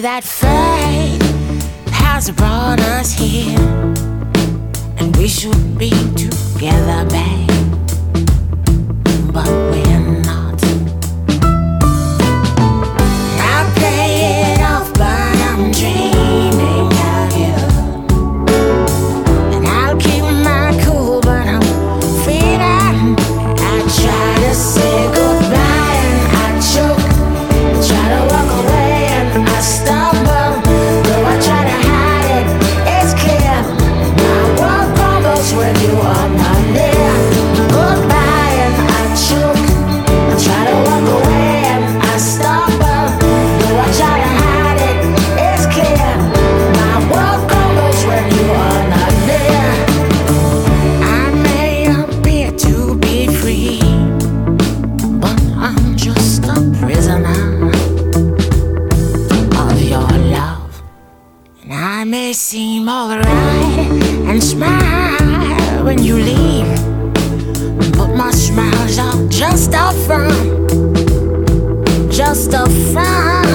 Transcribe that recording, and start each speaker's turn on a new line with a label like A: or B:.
A: that fate has brought us here, and we should be together, babe, but we're not. I play it off, but I'm dreaming of you, and I'll keep my cool, but I'm feeling. I try to say goodbye and I choke, try to walk away and I stumble. Though I try to hide it, it's clear. My world crumbles when you are not near. Goodbye and I choke, I try to walk away and I stumble. Though I try to hide it, it's clear. My world crumbles when you are not near. I may appear to be free, but I'm just a prisoner of your love. And I may seem alright and smile when you leave, but my smiles are just a front, just a front.